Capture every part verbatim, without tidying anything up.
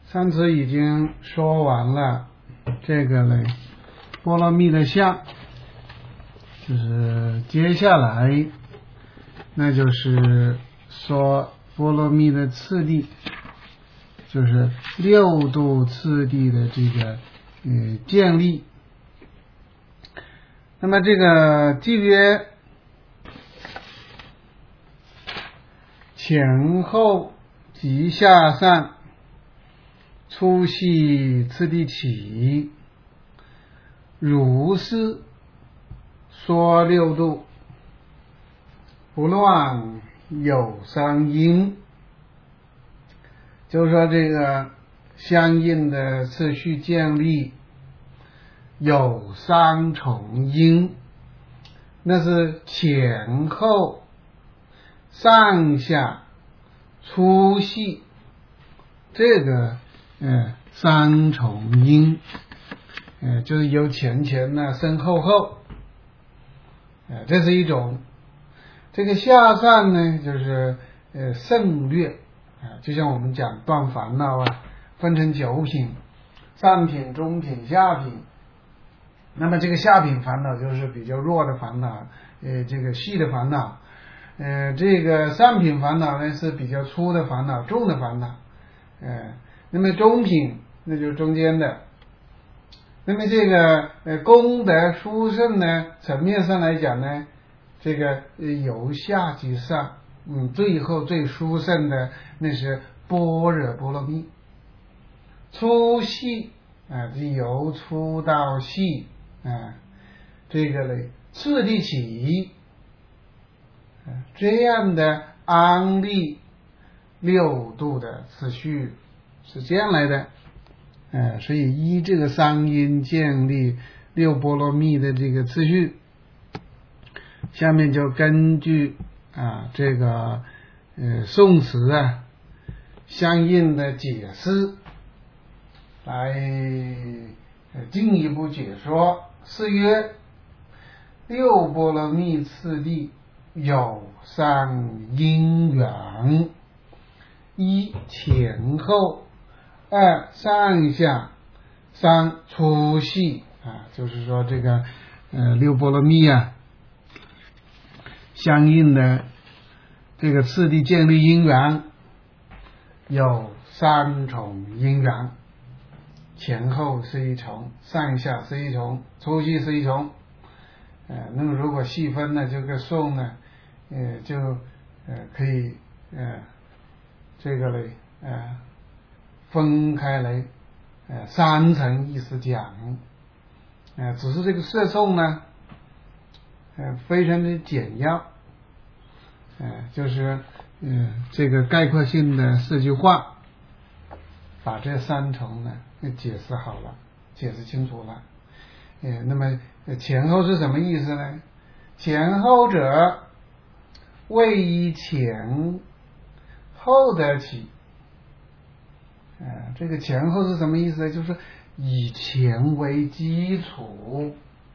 上次已经说完了这个嘞，波罗蜜的相，就是接下来那就是说波罗蜜的次第，就是六度次第的这个呃建立。那么这个契约前后及下上粗细次第起，如是说六度，不乱有三因。就是说这个相应的次序建立有三重因，那是前后上下粗细这个呃三重因，呃就是有前前呢身后后，呃这是一种。这个下上呢就是呃胜略啊，就像我们讲断烦恼啊，分成九品，上品、中品、下品。那么这个下品烦恼就是比较弱的烦恼，呃，这个细的烦恼。呃，这个上品烦恼呢是比较粗的烦恼，重的烦恼。呃，那么中品那就是中间的。那么这个呃功德殊胜呢，层面上来讲呢，这个呃由下及上，嗯，最后最殊胜的那是般若波罗蜜。粗细啊，这由粗到细啊，这个呢次第起，啊，这样的安立六度的次序是这样来的。呃，所以依这个三因建立六波罗蜜的这个次序，下面就根据啊这个呃宋词啊相应的解释来呃进一步解说。是曰：六波罗蜜次第有三因缘：一前后，二上下，三粗细啊，就是说这个呃六波罗蜜啊，相应的这个次第建立因缘有三重因缘，前后是一重，上下是一重，粗细是一重。呃，那么如果细分呢，这个颂呢，呃，就呃可以呃这个嘞呃分开来呃三层意思讲。呃，只是这个摄颂呢，呃非常的简要，呃就是呃这个概括性的四句话，把这三重呢解释好了，解释清楚了。呃，那么前后是什么意思呢？前后者，谓以前后得起。呃，这个前后是什么意思呢？就是以前为基础，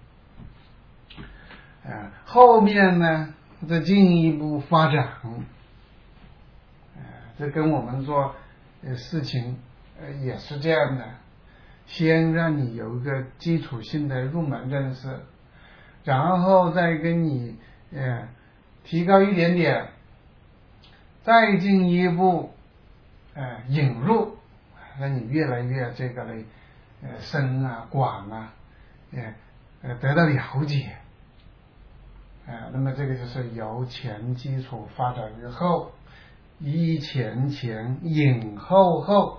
呃，后面呢再进一步发展。呃，这跟我们做呃事情呃也是这样的。先让你有一个基础性的入门认识，然后再跟你呃提高一点点，再进一步呃引入，让你越来越这个嘞呃深啊广啊，呃呃得到了解。呃那么这个就是由前基础发展于后，依前前引后后，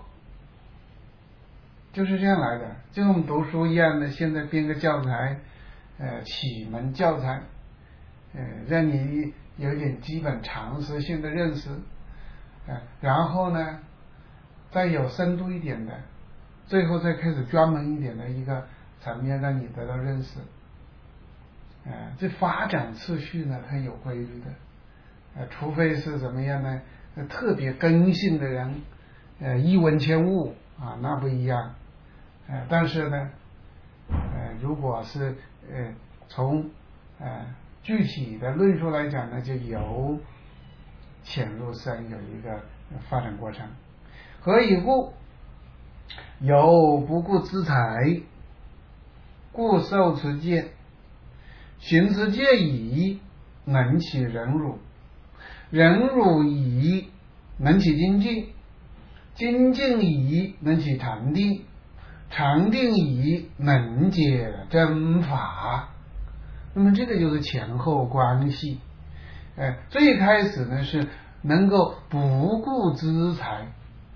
就是这样来的。就跟我们读书一样的，现在编个教材，呃，启蒙教材，呃，让你有一点基本常识性的认识，呃，然后呢，再有深度一点的，最后再开始专门一点的一个层面，让你得到认识。呃，这发展次序呢很有规律的，呃，除非是怎么样呢？呃、特别根性的人，呃，一闻千悟啊，那不一样。呃，但是呢，呃，如果是呃从呃具体的论述来讲呢，就由浅入深有一个发展过程。何以故？ 有不顾资财，故受持戒。行持戒已，能起忍辱，忍辱已，能起精进，精进已，能起禅定，禅定已，能解真法。那么这个就是前后关系。哎，最开始呢是能够不顾资财，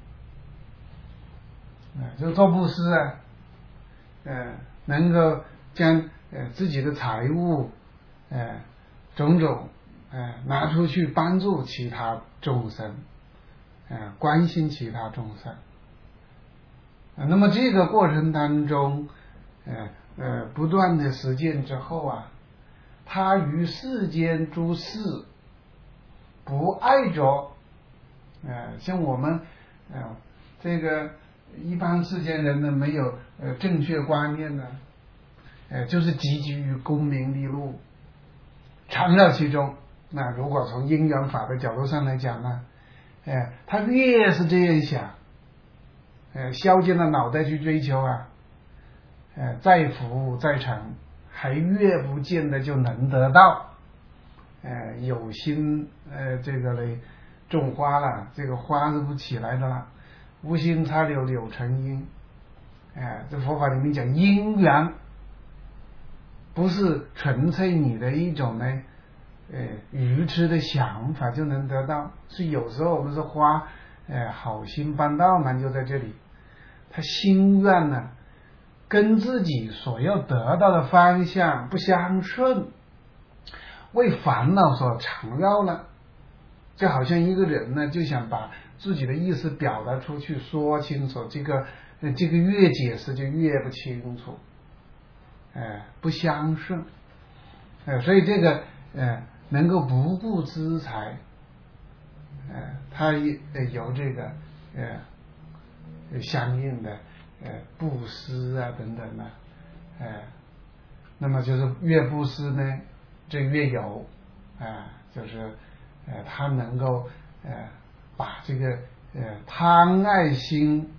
哎，就做布施啊，呃，能够将呃自己的财物，呃，种种，呃，拿出去帮助其他众生，呃，关心其他众生。呃、那么这个过程当中，呃呃，不断的实践之后啊，他于世间诸事不爱着，呃，像我们，呃，这个一般世间人呢，没有呃正确观念呢，呃，就是积极于功名利禄，缠绕其中。那如果从因缘法的角度上来讲呢，呃，他越是这样想，呃，削尖了脑袋去追求啊，呃，再福再成，还越不见得就能得到。呃，有心呃这个嘞种花了，这个花是不起来的了。无心插柳柳成荫。哎、呃，这佛法里面讲因缘，不是纯粹你的一种呢，呃，愚痴的想法就能得到。是有时候我们说花，呃，好心办道嘛，就在这里，他心愿呢，跟自己所要得到的方向不相顺，为烦恼所缠绕了。就好像一个人呢，就想把自己的意思表达出去，说清楚，这个这个越解释就越不清楚，呃，不相顺，呃，所以这个呃能够不顾资财，呃，它有这个呃相应的呃布施啊等等的，呃，那么就是越布施呢，这越有啊、呃，就是呃他能够呃把这个呃贪爱心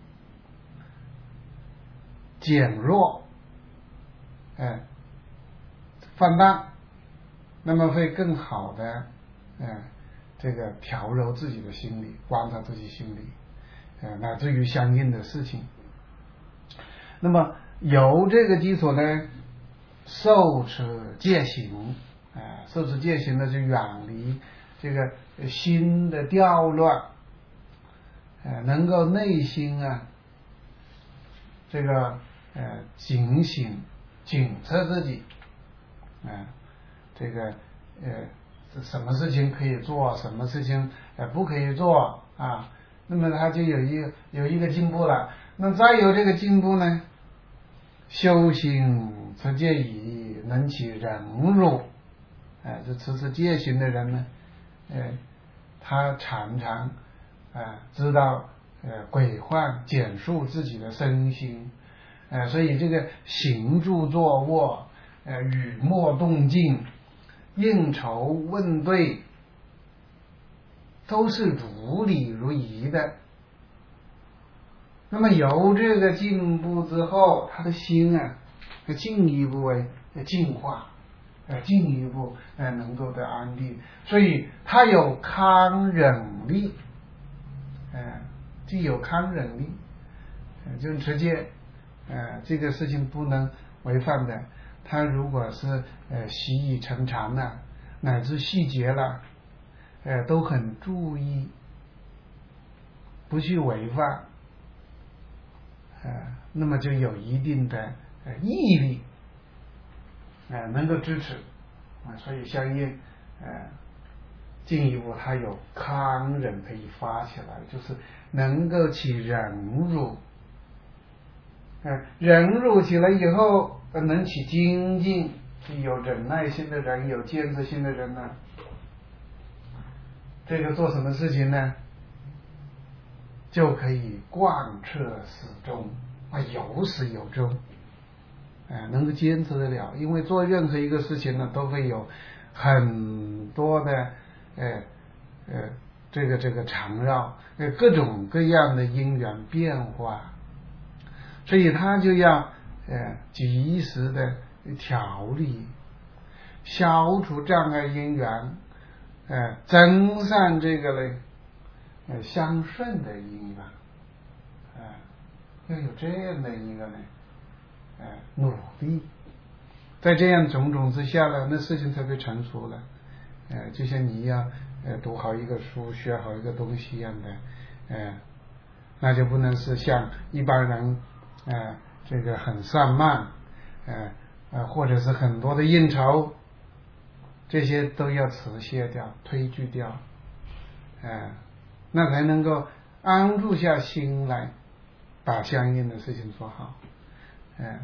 减弱，呃放大，那么会更好的呃这个调柔自己的心理，观察自己心理，呃乃至于相应的事情。那么由这个基础呢，受持戒行，啊、呃，受持戒行呢就远离这个心的调乱，呃，能够内心啊，这个呃警醒警测自己，啊、呃，这个呃什么事情可以做，什么事情呃不可以做啊，那么他就有一个有一个进步了。那再有这个进步呢，修行持戒已，能起忍辱，哎，这持持戒行的人呢，哎，他常常啊知道呃规范简述自己的身心，呃，所以这个行住坐卧，呃语默动静，应酬问对，都是如理如仪的。那么由这个进步之后，他的心啊，进一步为净化，呃，进一步呃能够得安定，所以他有抗忍力，呃，既有抗忍力，呃，就是持戒，呃，这个事情不能违反的。他如果是呃习以成常了，乃至细节了，呃，都很注意，不去违反。呃，那么就有一定的呃毅力，呃，能够支持啊、呃，所以相应呃进一步它有抗忍可以发起来，就是能够起忍辱，呃，忍辱起来以后，呃、能起精进，有忍耐心的人，有坚持心的人呢，这个做什么事情呢？就可以贯彻始终啊，有始有终，呃，能够坚持得了。因为做任何一个事情呢，都会有很多的呃呃这个这个缠绕，呃各种各样的因缘变化， 所以他就要呃及时的调理，消除障碍因缘，呃增上这个呢呃相顺的因缘，啊、呃，要有这样的一个呢呃努力，在这样种种之下呢，那事情才会成熟了。呃，就像你要呃读好一个书，学好一个东西一样的，呃，那就不能是像一般人呃这个很散漫，呃呃或者是很多的应酬，这些都要辞卸掉、推拒掉，呃，那才能够安住下心来，把相应的事情做好。呃，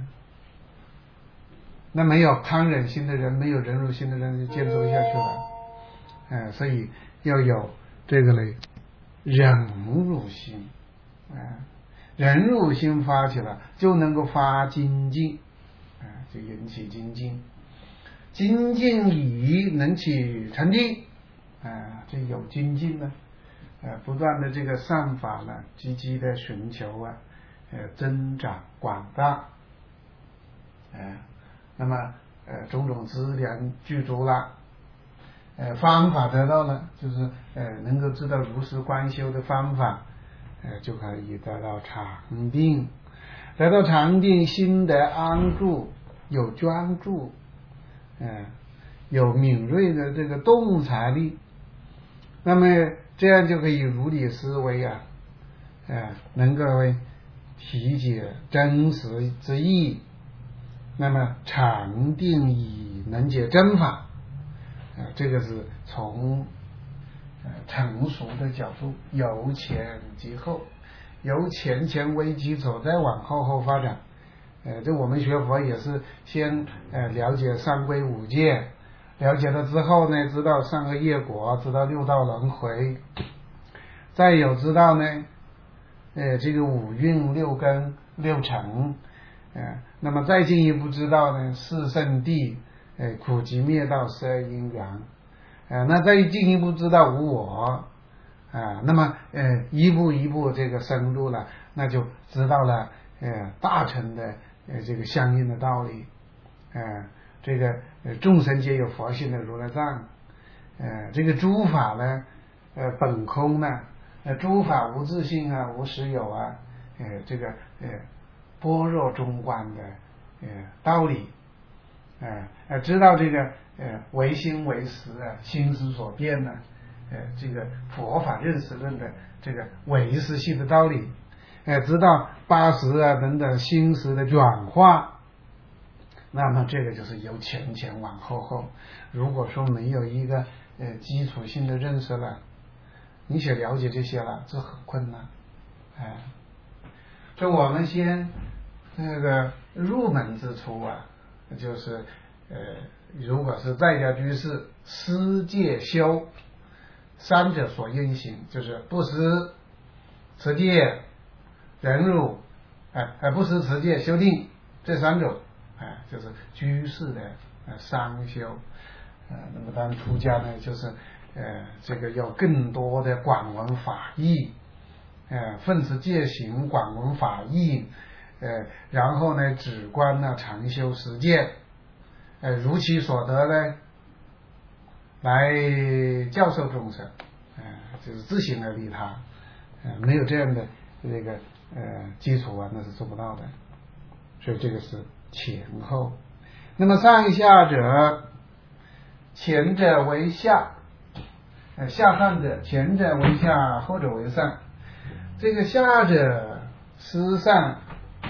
那没有康忍心的人，没有忍辱心的人，就坚持不下去了。呃，所以要有这个嘞忍辱心，啊、呃，忍辱心发起了，就能够发精进，啊、呃，就引起精进，精进以能起禅定，啊、呃，这有精进呢，呃，不断的这个善法呢，积极的寻求啊，呃，增长广大，呃，那么呃种种资粮具足了。呃，方法得到了，就是呃，能够知道如实观修的方法，呃，就可以得到禅定，得到禅定，心得安住，有专注，呃，有敏锐的这个洞察力，那么这样就可以如理思维啊，呃，能够体解真实之意，那么禅定以能解真法。呃、这个是从、呃、成熟的角度，由前及后，由前前为基础，再往后后发展。呃，这我们学佛也是先呃了解三归五戒，了解了之后呢，知道善恶业果，知道六道轮回，再有知道呢，呃，这个五蕴六根六尘，呃，那么再进一步知道呢，四圣谛。呃，苦集灭道十二因缘，呃，那再进一步知道无我，啊、呃，那么呃一步一步这个深入了，那就知道了呃大乘的呃这个相应的道理，呃，这个呃众生皆有佛性的如来藏，呃，这个诸法呢，呃本空呢，呃诸法无自性啊，无实有啊，呃这个呃般若中观的呃道理。呃呃，知道这个呃唯心唯识啊，心之所变呢、啊，呃，这个佛法认识论的这个唯识系的道理，呃，知道八识啊等等心识的转化，那么这个就是由前前往后后。如果说没有一个呃基础性的认识了，你想了解这些了，这很困难，哎、呃，所以我们先那个入门之初啊。就是呃，如果是在家居士，施戒修三者所应行，就是布施、持戒、忍辱，哎、呃，布施、持戒、修定这三种，哎、呃，就是居士的呃三修。呃，那么当出家呢，就是呃，这个要更多的广闻法义，呃，奋持戒行，广闻法义。呃，然后呢，止观呢，常修实践，呃，如其所得呢，来教授众生，呃，就是自行而利他，呃，没有这样的这个呃基础啊，那是做不到的。所以这个是前后。那么上下者，前者为下，呃，下上者，前者为下，后者为上。这个下者施上。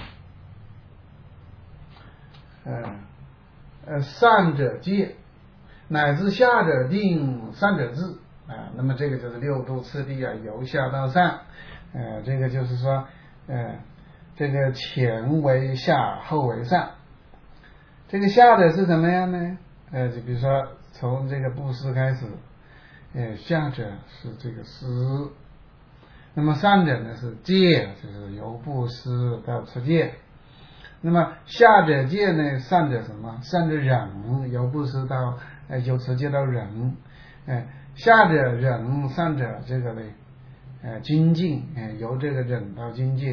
呃呃，上者戒，乃至下者定，上者智啊、呃。那么这个就是六度次第啊，由下到上，呃，这个就是说，呃，这个前为下，后为上。这个下的是什么样呢？呃，就比如说从这个布施开始，呃，下者是这个施，那么上者呢是戒，就是由布施到持戒。那么下者戒呢，上者什么？上者忍，由布施到呃由持戒到忍，呃下者忍，上者这个呢呃精进，呃由这个忍到精进，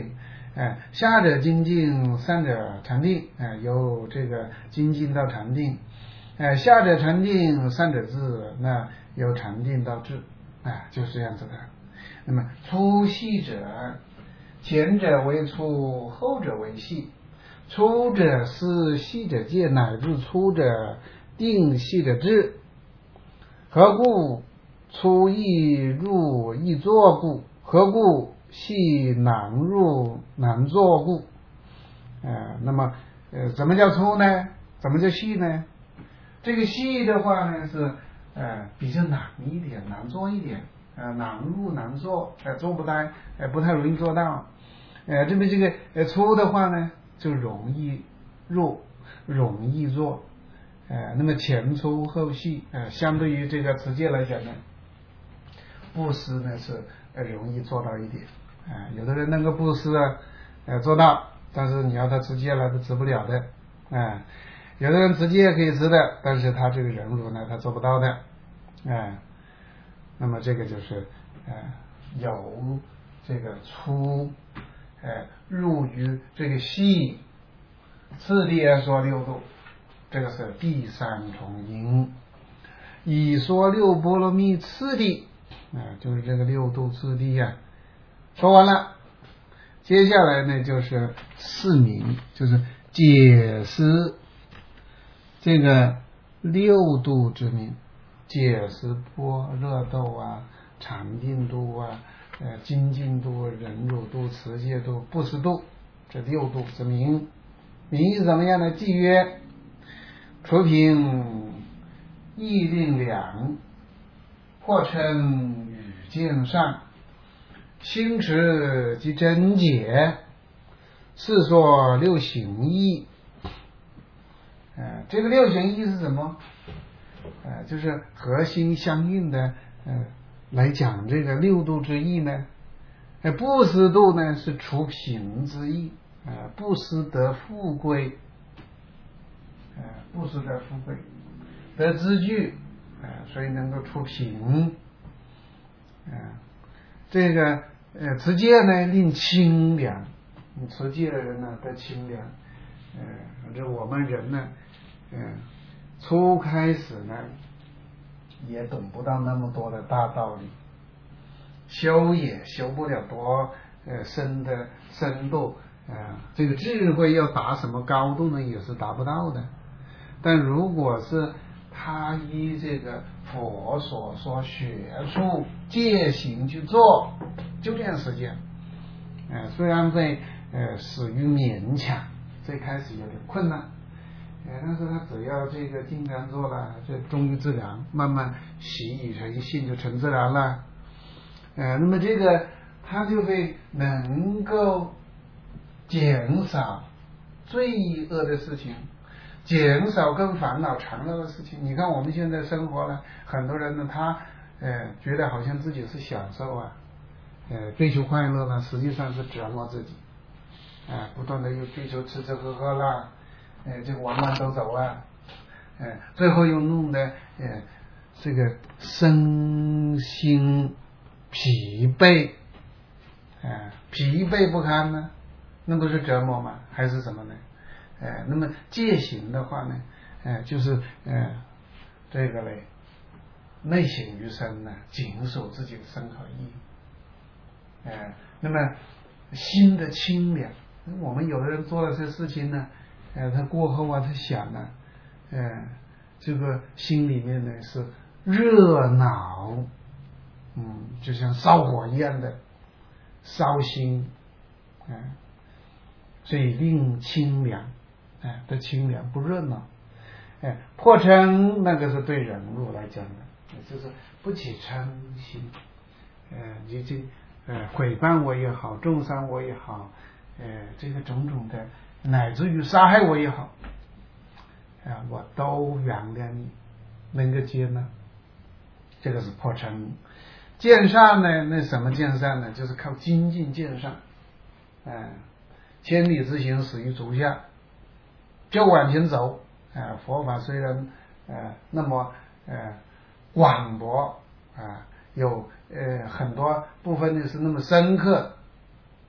哎，下者精进，上者禅定，哎，由这个精进到禅定，哎，下者禅定，上者智，那由禅定到智，哎，就是这样子的。那么粗细者，前者为粗，后者为细。粗者思，细者戒，乃至粗者定，细者智。何故粗易入易作故？何故细难入难作故？呃，那么呃，怎么叫粗呢？怎么叫细呢？这个细的话呢是呃比较难一点，难做一点，呃难入难做，呃做不来，呃不太容易做到。呃，这么这个呃粗的话呢就容易入，容易做。呃，那么前粗后细，呃，相对于这个持戒来讲呢，布施呢是呃容易做到一点，啊、呃，有的人能够布施啊，呃做到，但是你要他持戒了，他持不了的，啊、呃，有的人持戒可以持的，但是他这个忍辱呢，他做不到的，啊、呃，那么这个就是呃有这个粗，呃入于这个细，次第而说六度。这个是第三重因，以说六波罗蜜次第，啊，就是这个六度次第呀、啊。说完了，接下来呢就是释名，就是解释这个六度之名，解释般若度啊、禅定度啊、呃精进度、忍辱度、持戒度、布施度，这六度之名。名是怎么样的？记曰。除凭意令量，或称语见上，心持即真解，是说六行义。呃，这个六行义是什么？呃，就是核心相应的，呃，来讲这个六度之义呢。呃，布施度呢是除贫之义，呃，布施得富贵。呃，布施得富贵，得资具，呃，所以能够除贫。呃，这个呃持戒呢令清凉，你持戒的人呢得清凉。呃，这我们人呢，嗯、呃，初开始呢也懂不到那么多的大道理，修也修不了多呃深的深度，呃，这个智慧要达什么高度呢，也是达不到的。但如果是他依这个佛所说学术戒行去做，就这样实践，呃，虽然会呃始于勉强，最开始有点困难，呃，但是他只要这个经常做了，就终于自然，慢慢习以成性，就成自然了。呃，那么这个他就会能够减少罪恶的事情。减少跟烦恼缠绕的事情。你看我们现在生活呢，很多人呢，他呃觉得好像自己是享受啊，呃追求快乐呢，实际上是折磨自己，啊、呃，不断的又追求吃吃喝喝啦，呃，这个玩玩走走啊，呃，最后又弄得呃这个身心疲惫，啊、呃，疲惫不堪呢，那不是折磨吗？还是什么呢？呃，那么戒行的话呢，呃，就是呃，这个嘞，内省于身呢，谨守自己的身口意，呃，那么心的清凉。我们有的人做了这事情呢，呃，他过后啊，他想呢，呃，这个心里面呢是热恼，嗯，就像烧火一样的烧心，嗯、呃，所以令清凉。哎，得清凉不热闹，哎，破嗔那个是对忍辱来讲的，就是不起嗔心，呃，已经呃毁谤我也好，重伤我也好，呃，这个种种的，乃至于杀害我也好，啊、呃，我都原谅你，能够接纳，这个是破嗔。见善呢，那什么见善呢？就是靠精进见善，哎、呃，千里之行，始于足下。就往前走，呃，佛法虽然呃那么呃广博啊、呃，有呃很多部分呢是那么深刻，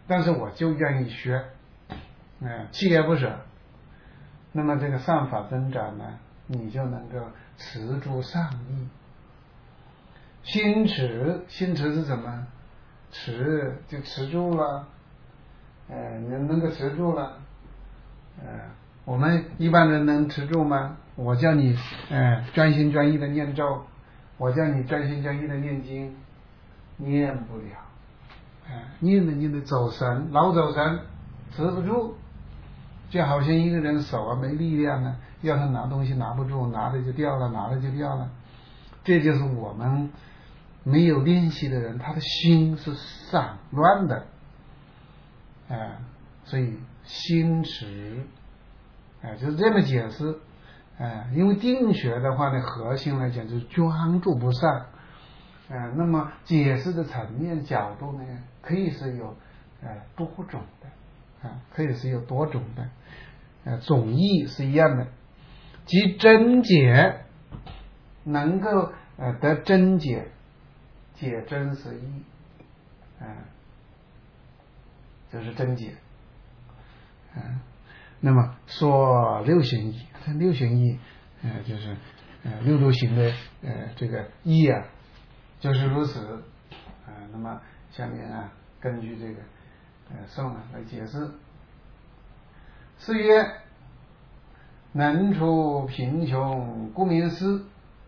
但是我就愿意学，嗯，锲而不舍。那么这个善法增长呢，你就能够持住善意。心持，心持是什么？持就持住了，呃，你能够持住了，呃，我们一般人能持住吗？我叫你，呃，专心专意的念咒，我叫你专心专意的念经，念不了，呃，念着念着走神，老走神，持不住。就好像一个人手啊没力量呢，要他拿东西拿不住，拿了就掉了，拿了就掉了。这就是我们没有练习的人，他的心是散乱的，哎、呃，所以心持，哎、呃，就是这么解释，哎、呃，因为定学的话呢，核心来讲就是专注不散，哎、呃，那么解释的层面角度呢，可以是有呃多种的。啊，可以是有多种的，呃，总义是一样的，即真解，能够呃得真解，解真实义，啊、呃，就是真解，啊、呃，那么说六行义，这六行义，呃，就是呃六度行的呃这个义啊，就是如此，啊、呃，那么下面啊，根据这个。呃，宋啊来解释，是曰：能除贫穷，故名思；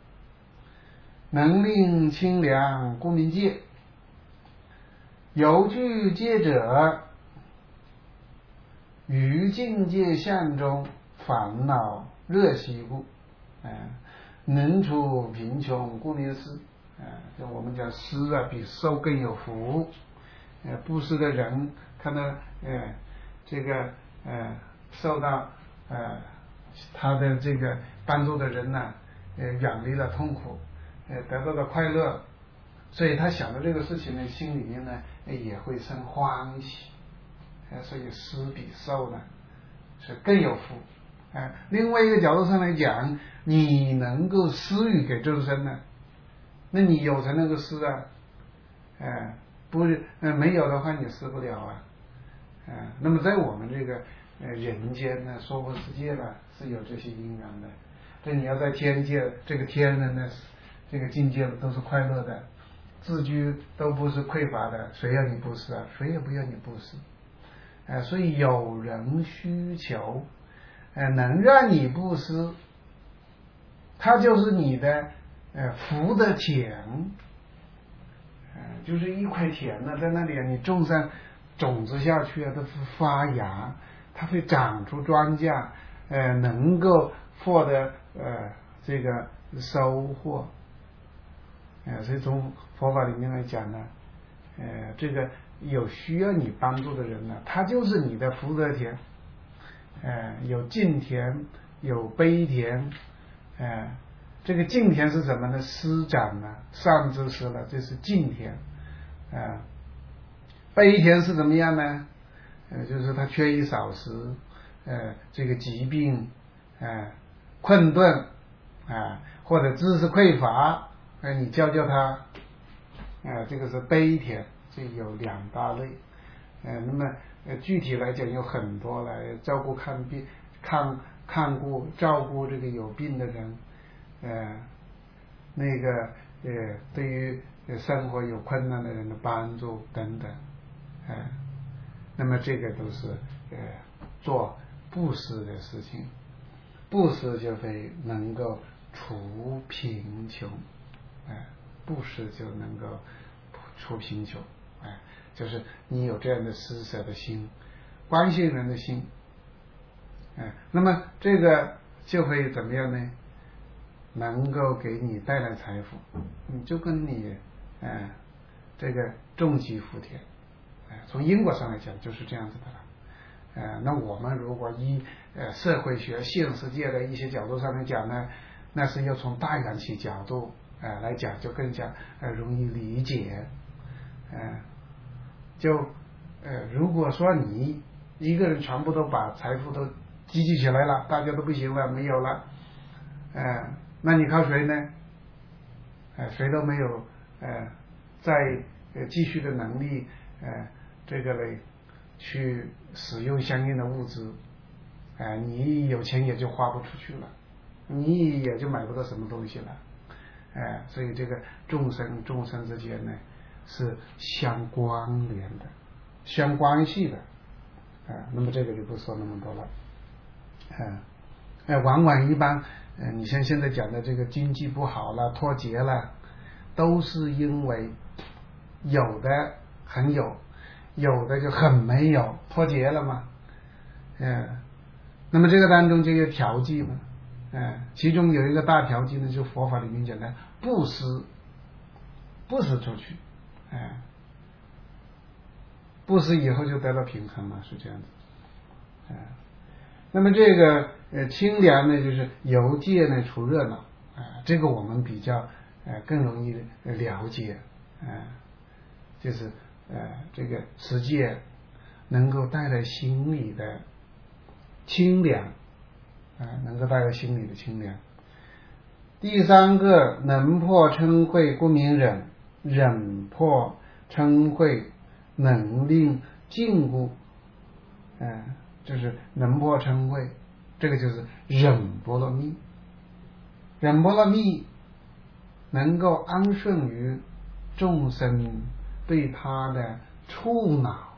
能令清凉，故名戒。有具戒者，于境界相中烦恼热习故。啊、呃，能除贫穷，故名思。啊、呃，就我们讲施啊，比受更有福。呃，布施的人看到呃这个呃受到呃他的这个帮助的人呢，呃远离了痛苦，呃得到了快乐，所以他想到这个事情呢，心里面呢也会生欢喜，呃所以施比受呢是更有福。呃另外一个角度上来讲，你能够施予给众生呢，那你有才能够施啊，呃不是，呃，没有的话你施不了啊，啊、呃，那么在我们这个呃人间呢，娑婆世界呢，是有这些因缘的。这你要在天界，这个天人呢，这个境界都是快乐的，自居都不是匮乏的，谁要你布施啊？谁也不要你布施，啊、呃，所以有人需求，呃，能让你布施，它就是你的呃福的田。就是一块田呢，在那里你种上种子下去啊，它是发芽，它会长出庄稼，呃，能够获得呃这个收获，呃，所以从佛法里面来讲呢，呃，这个有需要你帮助的人呢，他就是你的福德田，呃，有敬田，有悲田，呃。这个敬田是什么呢？施长啊，善知识了，这是敬田。啊、呃，悲田是怎么样呢？呃，就是他缺衣少食，呃，这个疾病，呃，困顿，啊、呃，或者知识匮乏，呃，你教教他，啊、呃，这个是悲田，这有两大类。呃，那么呃，具体来讲有很多来照顾看病、看看顾、照顾这个有病的人。呃，那个呃，对于生活有困难的人的帮助等等，呃，那么这个都是呃做布施的事情，布施就会能够除贫穷，哎、呃，布施就能够除贫穷，哎、呃，就是你有这样的施舍的心，关心人的心，哎、呃，那么这个就会怎么样呢？能够给你带来财富，你就跟你呃这个种吉福田，呃，从因果上来讲就是这样子的了。呃，那我们如果依呃社会学、现实界的一些角度上来讲呢，那是要从大缘起角度呃来讲，就更加呃容易理解。呃，就呃如果说你一个人全部都把财富都积聚起来了，大家都不行了，没有了，呃。那你靠谁呢？呃，谁都没有呃，再呃继续的能力，呃，这个嘞去使用相应的物资，啊、呃，你有钱也就花不出去了，你也就买不到什么东西了，哎、呃，所以这个众生众生之间呢是相关联的、相关系的，啊、呃，那么这个就不说那么多了，啊、呃，哎，往往一般，呃，你像现在讲的这个经济不好了、脱节了，都是因为有的很有。有的就很没有，脱节了嘛，嗯，那么这个当中就有调剂嘛，嗯，其中有一个大调剂呢，就佛法里面讲的布施，布施出去，哎，布施以后就得到平衡了，是这样子，哎，那么这个呃清凉呢，就是由戒呢除热闹，啊、呃，这个我们比较呃更容易了解，啊、呃，就是呃这个持戒能够带来心理的清凉，啊、呃，能够带来心理的清凉。第三个，能破嗔恚故名忍，忍破嗔恚能令禁故，嗯、呃，就是能破嗔恚，这个就是忍波罗蜜。忍波罗蜜能够安顺于众生对他的触恼，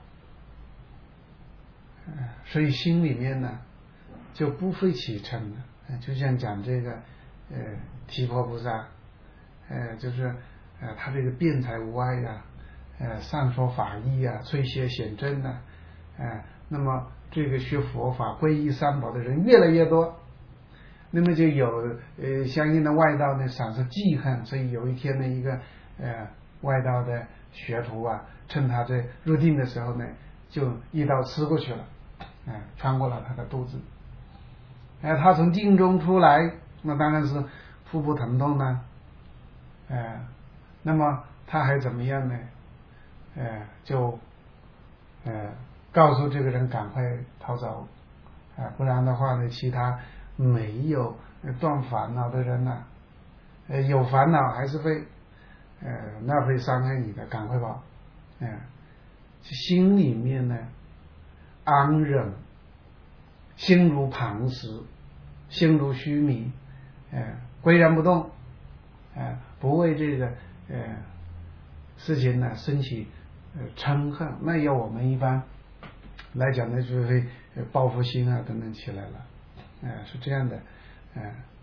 呃，所以心里面呢就不会起嗔了。呃，就像讲这个呃提婆菩萨，呃就是呃他这个辩才无碍呀、啊，呃善说法义啊，催邪显真呐、啊，呃那么这个学佛法皈依三宝的人越来越多，那么就有呃相应的外道呢产生记恨，所以有一天呢一个呃外道的学徒啊，趁他在入定的时候呢，就一刀刺过去了，哎、呃，穿过了他的肚子。哎、呃，他从定中出来，那当然是腹部疼痛呢，哎、呃，那么他还怎么样呢？哎、呃，就呃告诉这个人赶快逃走，啊、呃，不然的话呢，其他没有断烦恼的人呢、啊，呃，有烦恼还是会，呃，那会伤害你的，赶快跑，嗯、呃，心里面呢安忍，心如磐石，心如须弥，呃，岿然不动，呃，不为这个呃事情呢升起呃嗔恨，那要我们一般来讲呢，就会报复心啊等等起来了，呃，是这样的，呃，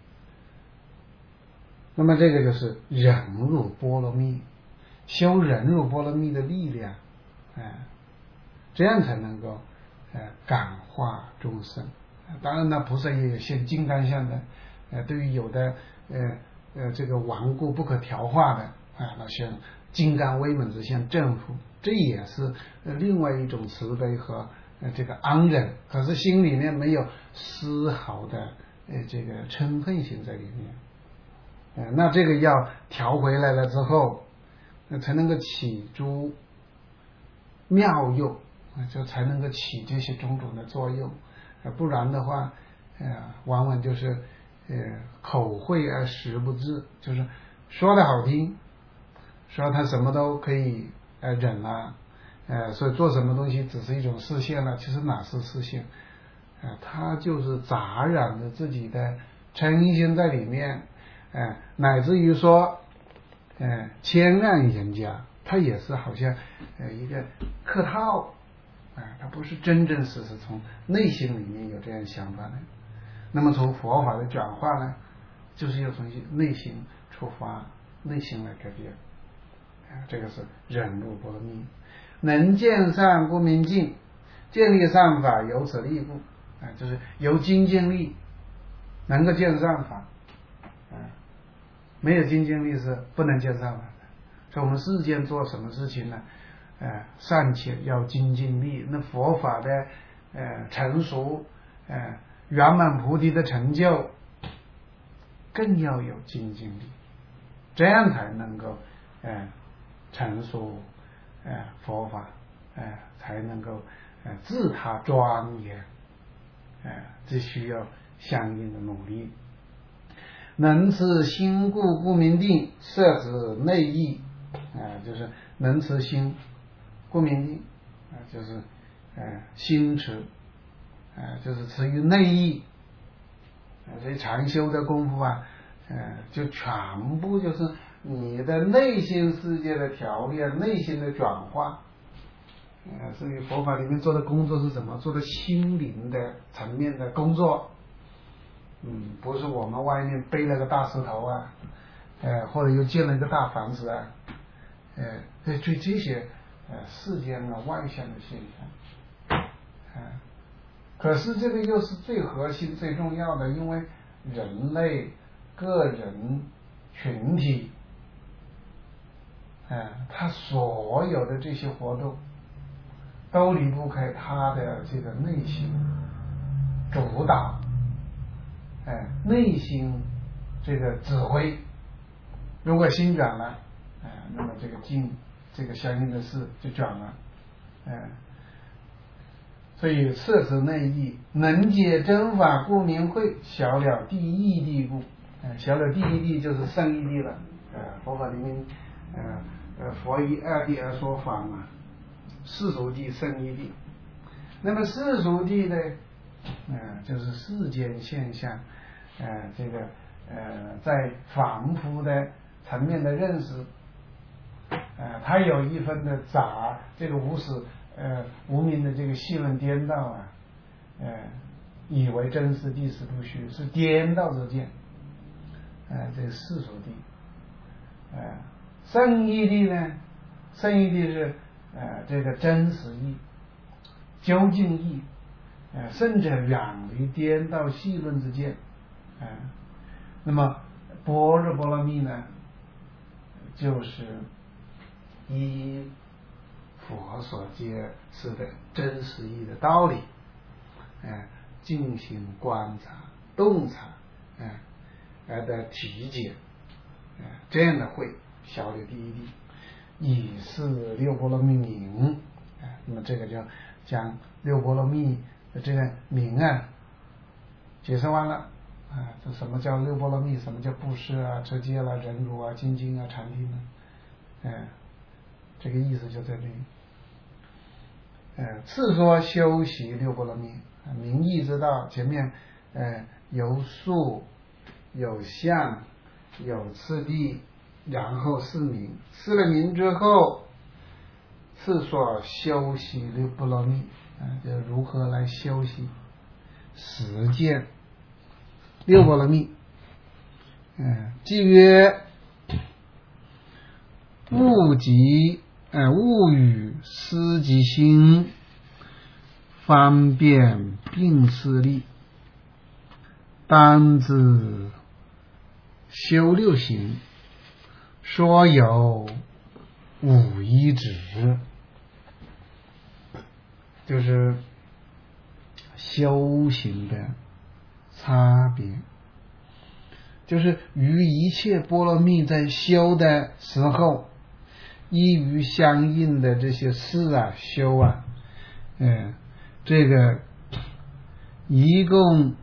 那么这个就是忍辱波罗蜜，修忍辱波罗蜜的力量，呃，这样才能够呃感化众生。当然呢，菩萨也有现金刚相的，呃，对于有的呃呃这个顽固不可调化的啊，那像金刚威猛之相镇伏，这也是呃另外一种慈悲和呃这个安忍，可是心里面没有丝毫的呃这个嗔恨心在里面，呃，那这个要调回来了之后，那才能够起诸妙用，就才能够起这些种种的作用。不然的话，呃，往往就是呃口惠而实不至，就是说的好听，说他什么都可以呃忍啊，呃，所以做什么东西只是一种视线了，其实哪是视线？呃，他就是杂染了自己的嗔心在里面，呃，乃至于说，呃，牵让人家，他也是好像呃一个客套。啊，他不是真真实实从内心里面有这样想法的。那么从佛法的转化呢，就是要从内心出发，内心来改变。啊，这个是忍辱波罗蜜。能见善故名净，建立善法由此立故。啊，就是由精建立，能够见善法。啊，没有精建立是不能见善法的。所以我们世间做什么事情呢？呃，尚且要精进力，那佛法的呃成熟，呃圆满菩提的成就，更要有精进力，这样才能够呃成熟呃佛法，呃才能够呃自他庄严，呃这需要相应的努力。能持心故不明定，摄止内意，啊、呃，就是能持心。故名定啊，就是呃心持，呃就是持于内意，呃所以禅修的功夫啊，呃就全部就是你的内心世界的调练，内心的转化。呃，所以佛法里面做的工作是什么？做的心灵的层面的工作。嗯，不是我们外面背了个大石头啊，呃，或者又建了一个大房子啊，呃，对这些呃世间的外向的现象，啊、呃，可是这个又是最核心、最重要的，因为人类、个人、群体，啊、呃，他所有的这些活动。都离不开他的这个内心主导，哎，内心这个指挥。如果心转了，哎，那么这个境这个相应的事就转了，哎，所以摄持内意，能解真法，故名慧。小了第一地故，哎，小了第一地就是圣义地了。呃，佛法里面，呃呃，佛以二谛而说法嘛。世俗谛、圣义谛。那么世俗谛呢，呃，就是世间现象，呃，这个呃，在凡夫的层面的认识，呃，它有一分的杂，这个无始呃无明的这个戏论颠倒啊，呃，以为真实谛实不虚，是颠倒之见，呃，这个世俗谛，呃，圣义谛呢，圣义谛是。呃，这个真实义、究竟义，呃，甚至远离颠倒戏论之见，呃，那么般若波罗蜜呢，就是依佛所揭示的真实义的道理，呃，进行观察、洞察，呃，来的体解，呃，这样的会小的第一地。以是六波罗蜜名，哎，那么这个就将六波罗蜜的这个名啊解释完了啊，这什么叫六波罗蜜？什么叫布施啊、持戒啦、忍辱啊、精进啊、禅定啊？哎，这个意思就在这里。呃，次说修习六波罗蜜，名义之道，前面呃有数、有相、有次第。然后是名，是了名之后，是说修习六波罗蜜，啊，就如何来修习实践六波罗蜜。嗯，即曰物即呃物与思即心，方便并施力，当知修六行。说有五一指，就是修行的差别，就是于一切波罗蜜在修的时候，依于相应的这些事啊修啊，嗯，这个一共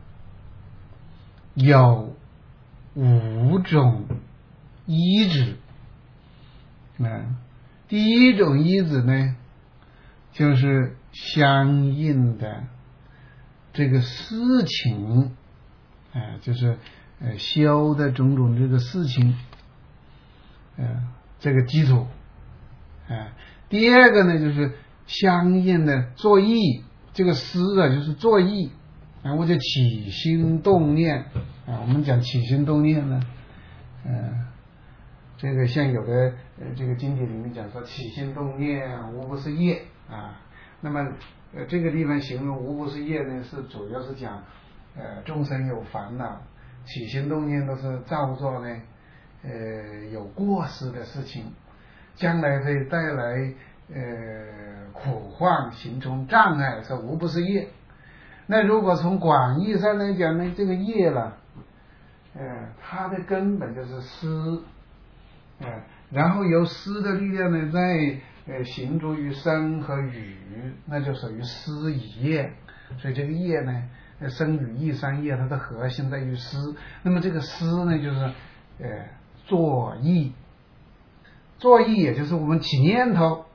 有五种依止。嗯，第一种依止呢，就是相应的这个事情，呃、就是呃修的种种这个事情，呃这个基础，呃、第二个呢，就是相应的作意，这个思啊就是作意，然后就起心动念啊，我们讲起心动念呢，呃这个像有的呃这个经典里面讲说起心动念无不是业啊，那么呃这个地方形容无不是业呢，是主要是讲呃众生有烦恼，起心动念都是造作呢呃有过失的事情，将来会带来呃苦患，形成障碍，是无不是业。那如果从广义上来讲呢，这个业了呃它的根本就是思，呃，然后由思的力量呢，在呃行诸于身和语，那就属于思与业。所以这个业呢，身语意三业，它的核心在于思。那么这个思呢，就是呃作意，作意也就是我们起念头，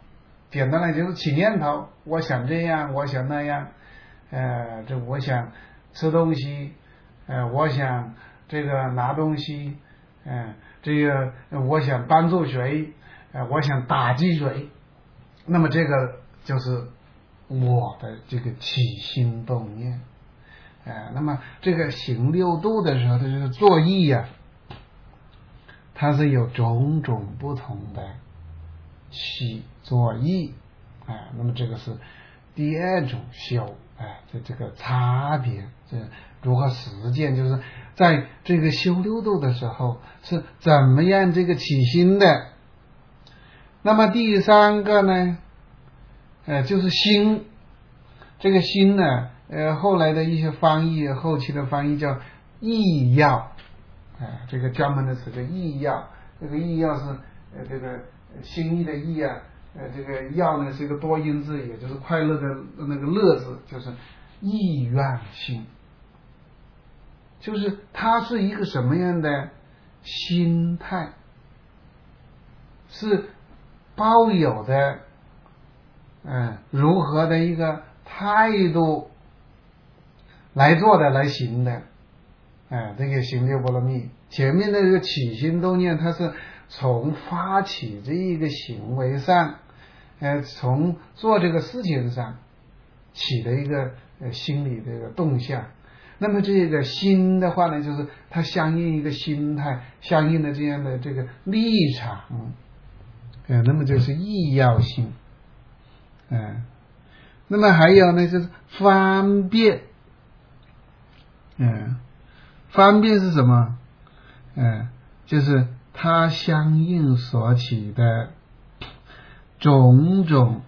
简单来就是起念头，我想这样，我想那样，呃，这我想吃东西，呃，我想这个拿东西，嗯、呃，这个我想帮助谁，呃，我想打击谁，那么这个就是我的这个起心动念，呃，那么这个行六度的时候，它就是作意呀、啊，它是有种种不同的起作意，啊、呃，那么这个是第二种修，哎、呃，这这个差别，这如何实践？就是在这个修六度的时候是怎么样这个起心的？那么第三个呢，呃，就是心，这个心呢，呃，后来的一些翻译，后期的翻译叫意要，啊、呃，这个专门的词叫意要，这个意要是呃这个心意的意啊。呃，这个要呢是一个多音字，也就是快乐的那个乐字，就是意愿心，就是它是一个什么样的心态，是抱有的，嗯、呃，如何的一个态度来做的，来行的，哎、呃，这个行六波罗蜜，前面的这个起心动念，它是从发起这一个行为上，呃，从做这个事情上起的一个呃心理的一个动向。那么这个心的话呢，就是它相应一个心态，相应的这样的这个立场，呃，那么就是意要心，嗯、呃，那么还有呢，就是方便，嗯、呃，方便是什么？嗯、呃，就是它相应所起的种种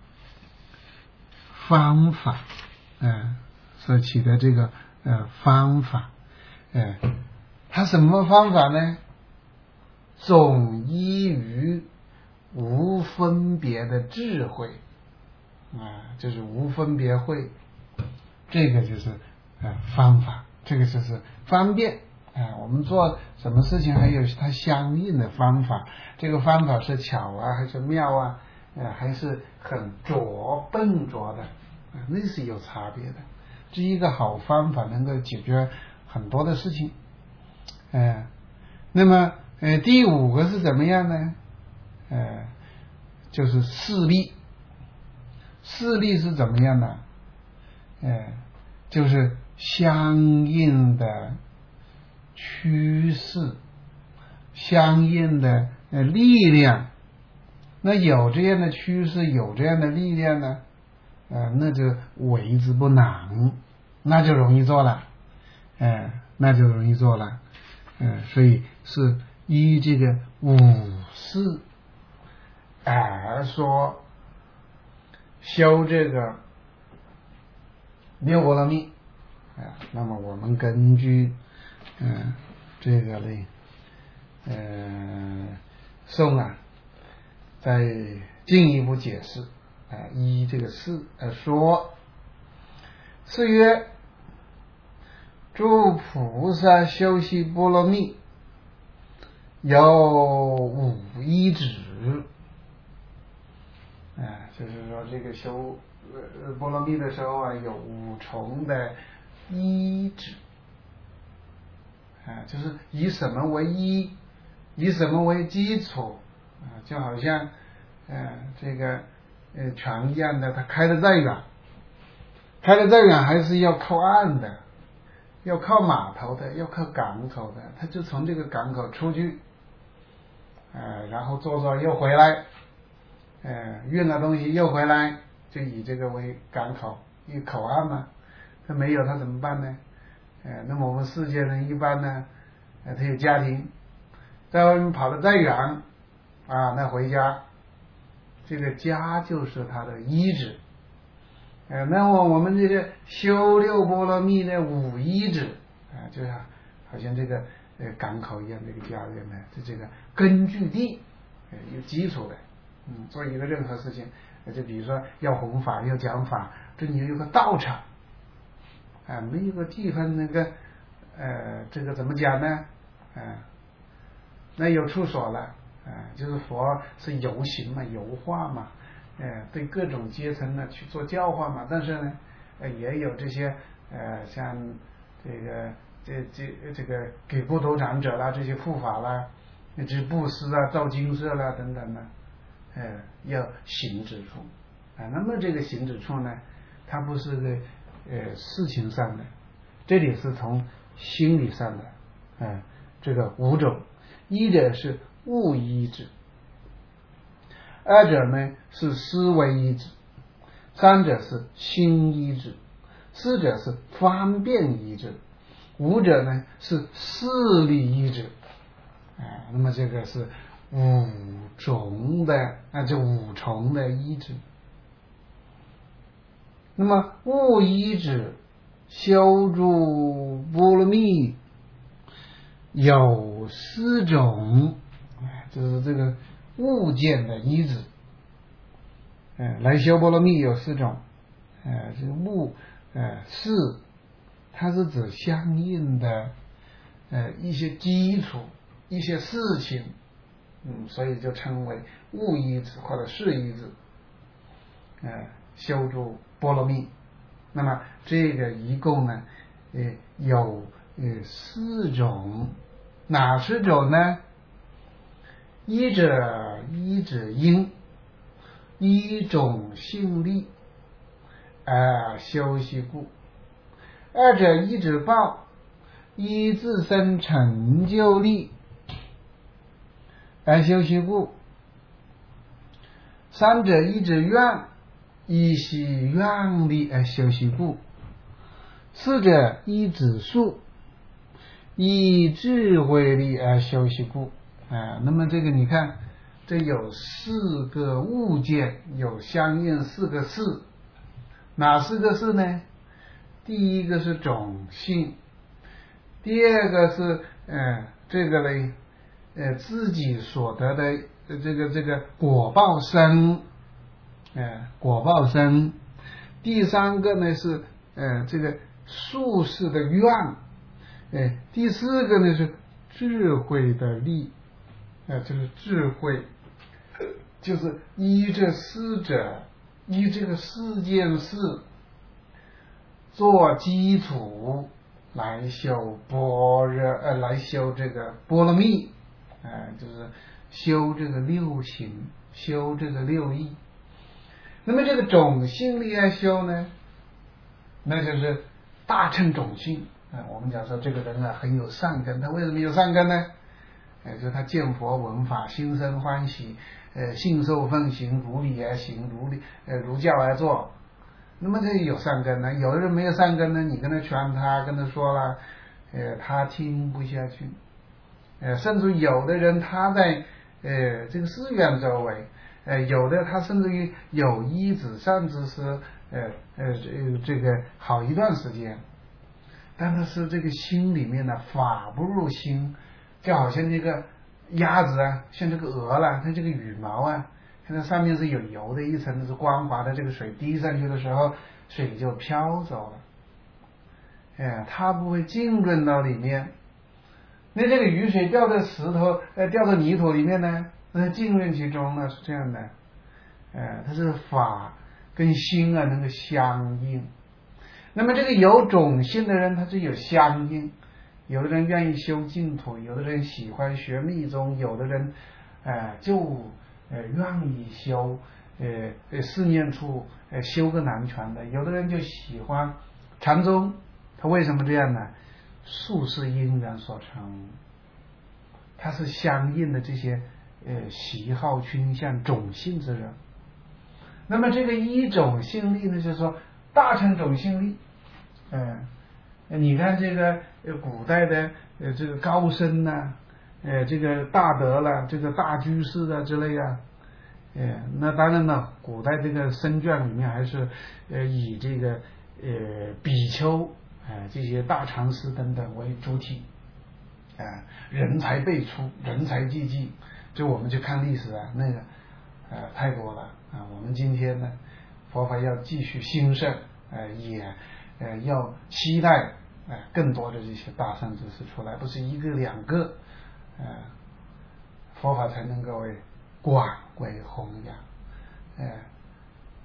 方法，嗯、呃，所起的这个呃方法，呃，它什么方法呢？总依于无分别的智慧，啊、呃，就是无分别慧，这个就是呃方法，这个就是方便。啊、呃，我们做什么事情还有它相应的方法，这个方法是巧啊还是妙啊，呃还是很拙笨拙的，呃，那是有差别的。这一个好方法能够解决很多的事情，呃，那么呃第五个是怎么样呢？呃，就是事例，事例是怎么样呢？呃，就是相应的趋势，相应的呃力量。那有这样的趋势，有这样的力量呢，呃，那就为之不难，那就容易做了，呃，那就容易做了，呃，所以是依这个五事而说修这个六波罗蜜，啊、呃，那么我们根据嗯、呃、这个呢，呃，宋啊，再进一步解释，啊、呃，依这个事而说，是曰：诸菩萨修习波罗蜜，有五依止。啊、呃，就是说这个修呃波罗蜜的时候啊，有五重的依止，啊、呃，就是以什么为依，以什么为基础，啊、呃，就好像呃这个呃船一样的，它开得再远，开得再远还是要靠岸的，要靠码头的，要靠港口的，它就从这个港口出去，呃，然后坐坐又回来。呃，运了东西又回来，就以这个为港口，一个口岸嘛。他没有他怎么办呢？呃，那么我们世界呢，一般呢，呃，他有家庭，在外面跑得再远啊，那回家，这个家就是他的依止。呃，那么我们这个修六波罗蜜的五依止啊、呃，就像好像这个呃港口一样，这个家园呢，是这个根据地，呃，有基础的。嗯，做一个任何事情，就比如说要弘法要讲法，这你有个道场，啊、呃，没有个地方那个，呃，这个怎么讲呢？啊、呃，那有处所了，啊、呃，就是佛是游行嘛，游化嘛， 呃对各种阶层呢去做教化嘛，但是呢呃也有这些呃像这个这这这个给骨头长者啦，这些护法啦，这些布施啊、造精舍啦等等呢，呃要行之处啊。那么这个行之处呢，它不是个呃事情上的，这里是从心理上的，啊、呃、这个五种，一者是物依止，二者呢是思维依止，三者是心依止，四者是方便依止，五者呢是势力依止，啊、呃，那么这个是五种的啊，这五重的依止。那么物依止修诸波罗蜜有四种，就是这个物件的依止。呃，来修波罗蜜有四种，呃，这个物呃事，它是指相应的呃一些基础、一些事情，嗯，所以就称为物依止或者事依止。呃，修诸波罗蜜，那么这个一共呢，呃有呃四种，哪四种呢？一者依止因，一种性力，而修习故；二者依止报，依自身成就力而修习故；三者依止愿，依习愿力而修习故；四者依止数，依智慧力而修习故。啊，那么这个你看，这有四个物件，有相应四个事，哪四个事呢？第一个是种性，第二个是呃这个呢呃自己所得的这个这个果报生，呃果报生，第三个呢是呃这个术士的愿，呃第四个呢是智慧的力，呃就是智慧，就是依这四者，依这个四件事做基础来修般若，呃，来修这个波罗蜜，呃，就是修这个六行，修这个六义。那么这个种性力来修呢，那就是大乘种性啊、呃。我们讲说这个人啊很有善根，他为什么有善根呢？呃，就是他见佛闻法，心生欢喜，呃，信受奉行，如理而行，如理呃如教而做。那么这有善根呢，有的人没有善根呢，你跟他劝他，跟他说了，呃，他听不下去，呃，甚至有的人他在呃这个寺院周围，呃，有的他甚至于有依止善知识，呃呃这这个好一段时间，但是这个心里面呢法不入心，就好像那个鸭子啊，像这个鹅啦，它这个羽毛啊。看它上面是有油的一层，是光滑的，这个水滴上去的时候，水就飘走了。哎，它不会浸润到里面。那这个雨水掉在石头，呃，掉到泥土里面呢，那浸润其中呢，是这样的。呃，它是法跟心啊能够相应。那么这个有种性的人，他是有相应。有的人愿意修净土，有的人喜欢学密宗，有的人，呃，就。呃，愿意修，呃呃四念处，呃修个南传的，有的人就喜欢禅宗，他为什么这样呢？术是因缘所成，它是相应的这些呃喜好倾向种性之人。那么这个一种性力呢，就是说大乘种性力，嗯、呃，你看这个呃古代的呃这个高僧呐、啊。呃，这个大德了，这个大居士啊之类啊，呃，那当然了，古代这个僧卷里面还是呃以这个呃比丘啊、呃、这些大禅师等等为主体啊、呃，人才辈出，人才济济。就我们去看历史啊，那个呃太多了啊。我们今天呢，佛法要继续兴盛，呃也呃要期待呃更多的这些大善知识出来，不是一个两个。呃，佛法才能够为广为弘扬，呃，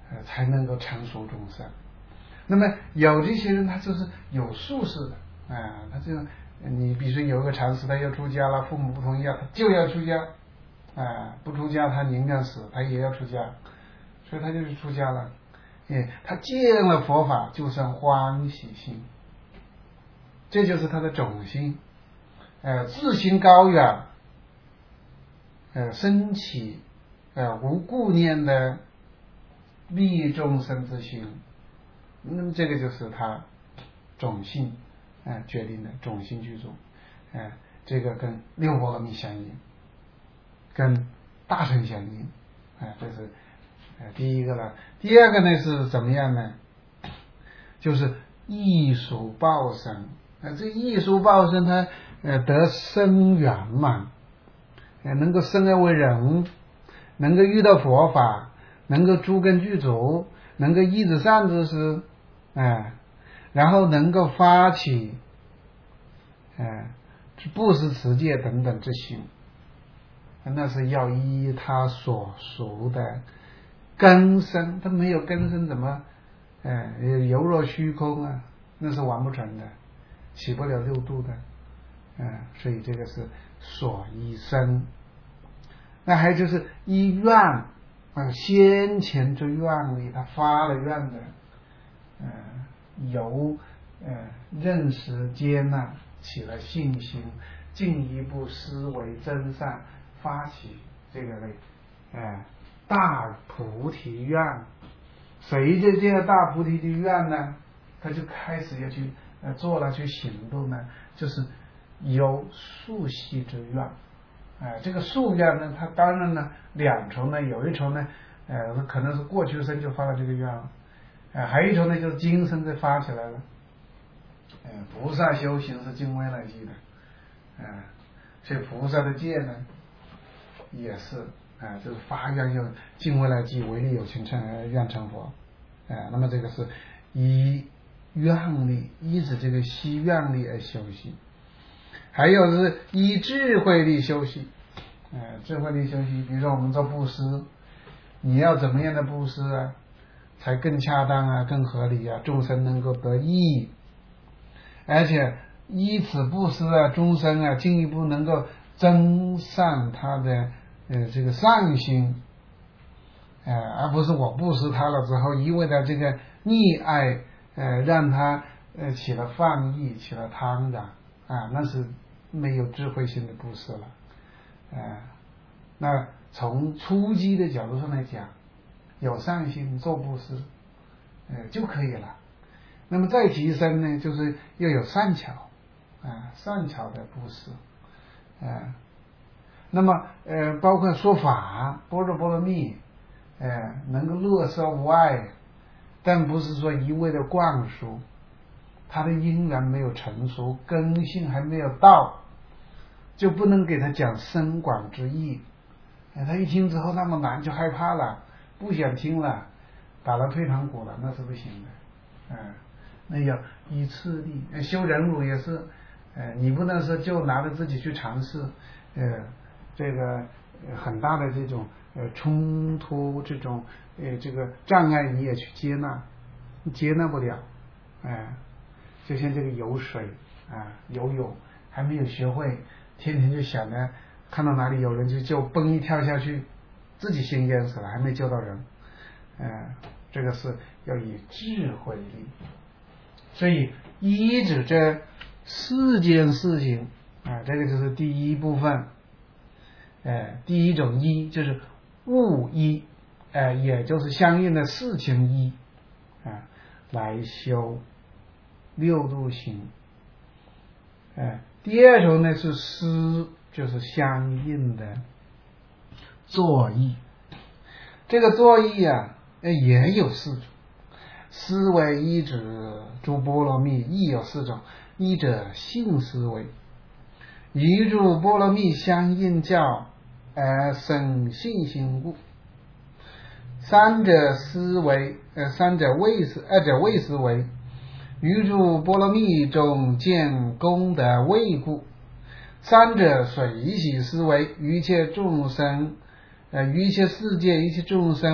呃才能够成熟众生。那么有这些人他就是有术士的啊、呃，他就你比如说有个禅师他要出家了，父母不同意啊，他就要出家啊、呃，不出家他宁愿死，他也要出家，所以他就是出家了。哎，他见了佛法就生欢喜心，这就是他的种心，呃，自心高远，呃，升起呃无顾念的利众生之心，那么这个就是他种性，呃、决定的种性具足，呃，这个跟六波罗蜜相应，跟大乘相应，呃、这是呃第一个了。第二个呢是怎么样呢？就是艺术报身，呃，这艺术报身它呃得生圆满，呃，能够生而为人，能够遇到佛法，能够诸根具足，能够依止善知识，哎，然后能够发起，哎，布施持戒等等之行，那是要依他所熟的根身，他没有根身怎么，哎，犹若虚空啊，那是完不成的，起不了六度的，哎，所以这个是所依身。那还有就是依愿，啊，先前之愿力，他发了愿的，呃，由呃认识接纳起了信心，进一步思维真善，发起这个类，呃，大菩提愿。随着这个大菩提的愿呢，他就开始要去呃做了去行动呢，就是有数息之愿。哎、呃，这个夙愿呢，它当然呢两重呢，有一重呢，呃，可能是过去生就发了这个愿了，呃，还有一重呢就是今生就发起来了。呃，菩萨修行是尽未来际的，呃，所以菩萨的戒呢，也是啊、呃，就是发愿要尽未来际，唯利有情成愿成佛，呃，那么这个是以愿力依止这个希愿力而修行。还有是以智慧力修习，呃，智慧力修习，比如说我们做布施，你要怎么样的布施啊，才更恰当啊，更合理啊，众生能够得益，而且依此布施啊，众生啊进一步能够增上他的呃这个善心，呃，而不是我布施他了之后，一味的这个溺爱，呃，让他呃起了犯意，起了贪染啊，那是没有智慧性的布施了，呃，那从初级的角度上来讲，有善心做布施，呃就可以了。那么再提升呢，就是要有善巧，啊、呃，善巧的布施，呃，那么呃包括说法，般若波罗蜜，呃，能够乐摄无碍，但不是说一味的灌输。他的因缘没有成熟，根性还没有到，就不能给他讲深广之意。他一听之后那么难，就害怕了，不想听了，打了退堂鼓了，那是不行的。嗯、呃，那要依次第，修忍辱也是，呃，你不能说就拿着自己去尝试，呃，这个很大的这种呃冲突，这种呃这个障碍你也去接纳，接纳不了，哎、呃。就像这个游水啊，游泳还没有学会，天天就想着看到哪里有人就就蹦一跳下去，自己先淹死了，还没救到人。呃，这个是要以智慧力，所以依止这四件事情啊，这个就是第一部分。呃，第一种依就是物依，呃，也就是相应的事情依啊，来修六度行，呃，第二种呢是思，就是相应的作意。这个作意啊，也有四种。思维依止诸波罗蜜，亦有四种。一者性思维，与诸波罗蜜相应教而生信心故。三者思维，呃，三者谓思，二者谓思维。于诸波罗蜜中见功德位故。三者随喜思维，于一切众生，呃，于一切世界一切众生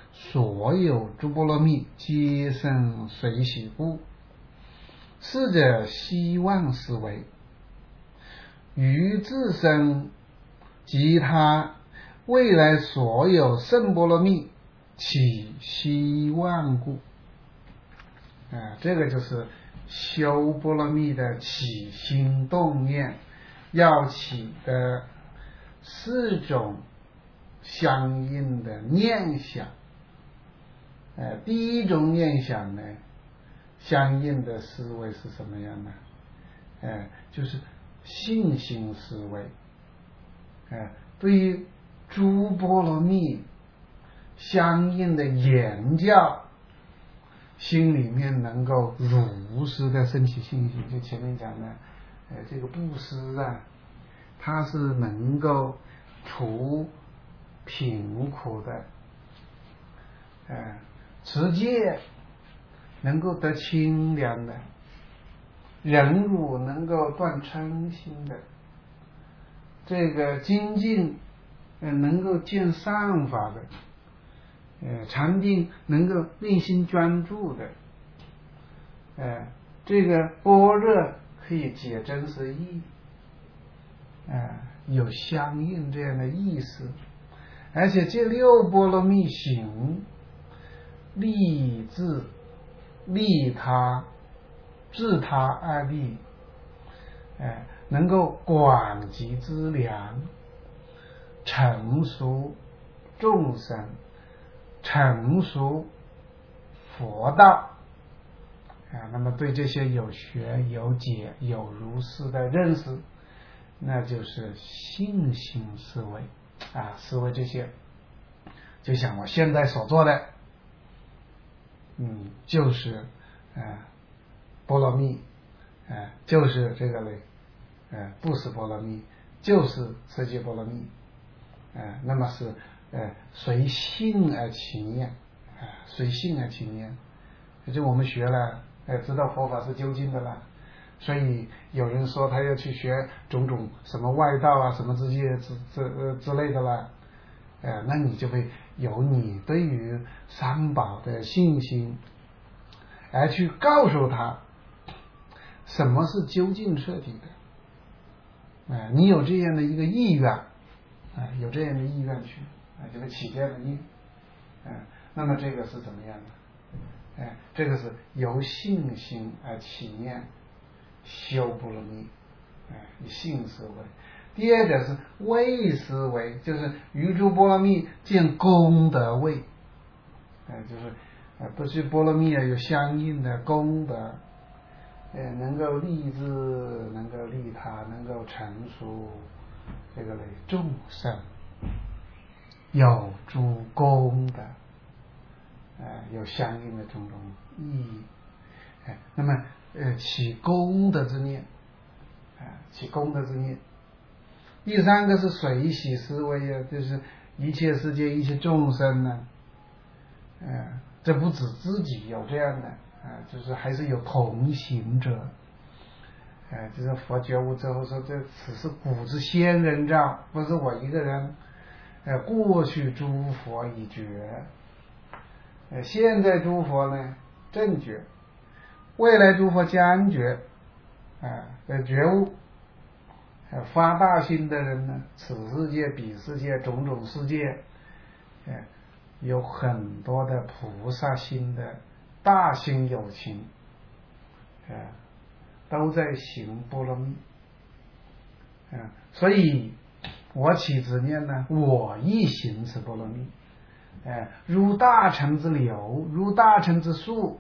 所有诸波罗蜜皆生随喜故，是者希望思维，于自身及他未来所有圣波罗蜜起希望故。啊，这个就是修波罗蜜的起心动念要起的四种相应的念想。呃，第一种念想呢，相应的思维是什么样呢？呃，就是信心思维。呃，对于诸波罗蜜相应的言教，心里面能够如实的升起信心。就前面讲的，呃，这个布施啊，它是能够除贫苦的，呃，持戒能够得清凉的，忍辱能够断嗔心的，这个精进呃能够见善法的，呃，禅定能够内心专注的，呃，这个般若可以解真实义，呃，有相应这样的意思。而且这六波罗蜜行，利自利他自他二利，呃，能够广集资粮，成熟众生，成熟佛道啊。那么对这些有学有解有如是的认识，那就是信心思维啊。思维这些，就像我现在所做的，嗯，就是呃波罗蜜，呃就是这个嘞，呃布施波罗蜜，就是持戒波罗蜜，呃那么是呃随性而起念，啊、呃、随性而起念。就我们学了，呃知道佛法是究竟的了，所以有人说他要去学种种什么外道啊，什么之些之之呃之类的啦，呃那你就会有你对于三宝的信心，而去告诉他什么是究竟彻底的，呃你有这样的一个意愿，啊、呃、有这样的意愿去，啊、呃、就会起这样的念，嗯、呃，那么这个是怎么样的？哎、呃，这个是由信心而起念，修波罗蜜，哎、呃，以信思维。第二个是位思维，就是于诸波罗蜜见功德位，哎、呃，就是呃不是波罗蜜啊有相应的功德，呃能够利自，能够利他，能够成熟这个类众生，有诸功德。呃，有相应的种种意义，哎、呃，那么呃起功德之念，啊、呃，起功德之念。第三个是随喜思维啊，就是一切世界一切众生呢，呃，这不止自己有这样的，啊、呃，就是还是有同行者，呃，就是佛觉悟之后说，这此是古之仙人照，不是我一个人，呃，过去诸佛已觉。呃，现在诸佛呢正觉，未来诸佛将觉，啊、呃，觉悟，呃，发大心的人呢，此世界彼世界种种世界，呃，有很多的菩萨心的大心有情，呃，都在行波罗蜜，啊、呃，所以我起执念呢，我亦行此波罗蜜。哎，如大乘之流，如大乘之数。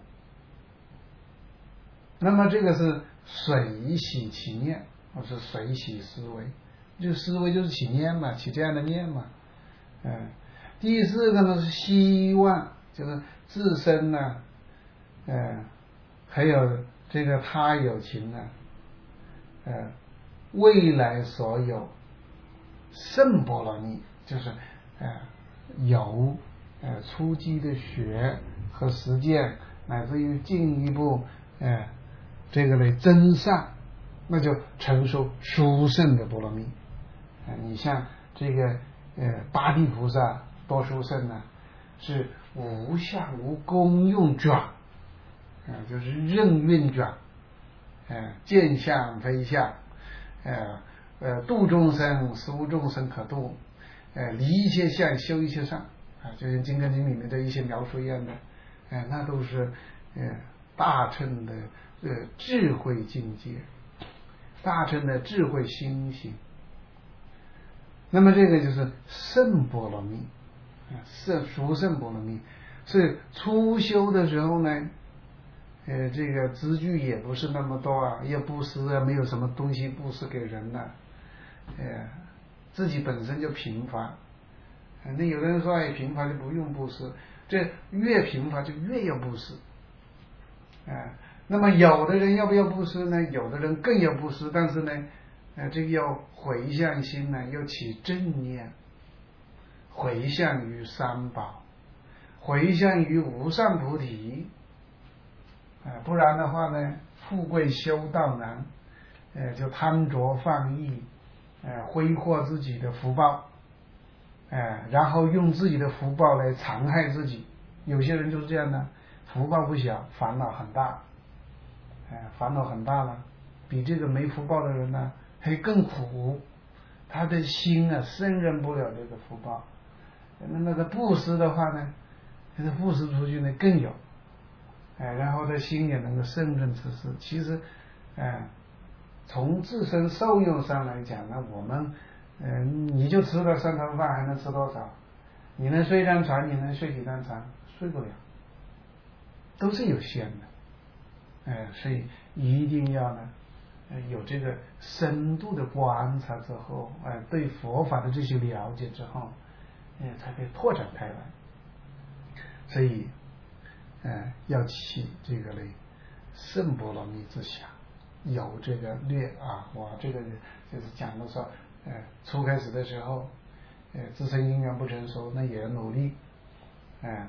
那么这个是随喜起念，或是随喜思维，就思维就是起念嘛，起这样的念嘛。嗯，第四个呢是希望，就是自身呢，嗯，还有这个他有情呢，呃，未来所有圣波罗蜜，就是呃有。呃，初级的学和实践，乃至于进一步，呃，这个类真善，那就成熟殊胜的波罗蜜。呃，你像这个呃八地菩萨多殊胜呢， 是无相无功用转，啊，就是任运转，呃，见相非相，呃呃，度众生实无众生可度，呃，离一切相修一切相，啊，就像《金刚经》里面的一些描述一样的，呃，那都是呃大乘的呃智慧境界，大乘的智慧心性。那么这个就是圣波罗蜜，圣殊胜波罗蜜。所以初修的时候呢，呃，这个资具也不是那么多啊，也布施啊，没有什么东西布施给人了，呃，自己本身就贫乏。那有的人说，哎，贫乏就不用布施，这越贫乏就越要布施，啊、呃，那么有的人要不要布施呢？有的人更要布施，但是呢，呃，这个要回向心呢，要起正念，回向于三宝，回向于无上菩提，啊、呃，不然的话呢，富贵修道难，呃，就贪着放逸，呃，挥霍自己的福报。哎，然后用自己的福报来残害自己，有些人就是这样的，福报不小，烦恼很大，哎，烦恼很大了，比这个没福报的人呢还更苦，他的心啊胜任不了这个福报。那那个布施的话呢，这个布施出去呢更有，哎，然后他心也能够胜任此事。其实，哎，从自身受用上来讲呢，我们。嗯、呃，你就吃了三餐饭，还能吃多少？你能睡张床，你能睡几张床？睡不了，都是有限的。哎、呃，所以一定要呢，呃，有这个深度的观察之后，哎、呃，对佛法的这些了解之后，哎、呃，才可以拓展开来。所以，呃，要起这个嘞圣波罗蜜之想，有这个略啊，我这个就是讲的说。呃，初开始的时候，呃，自身因缘不成熟，那也要努力，啊、呃，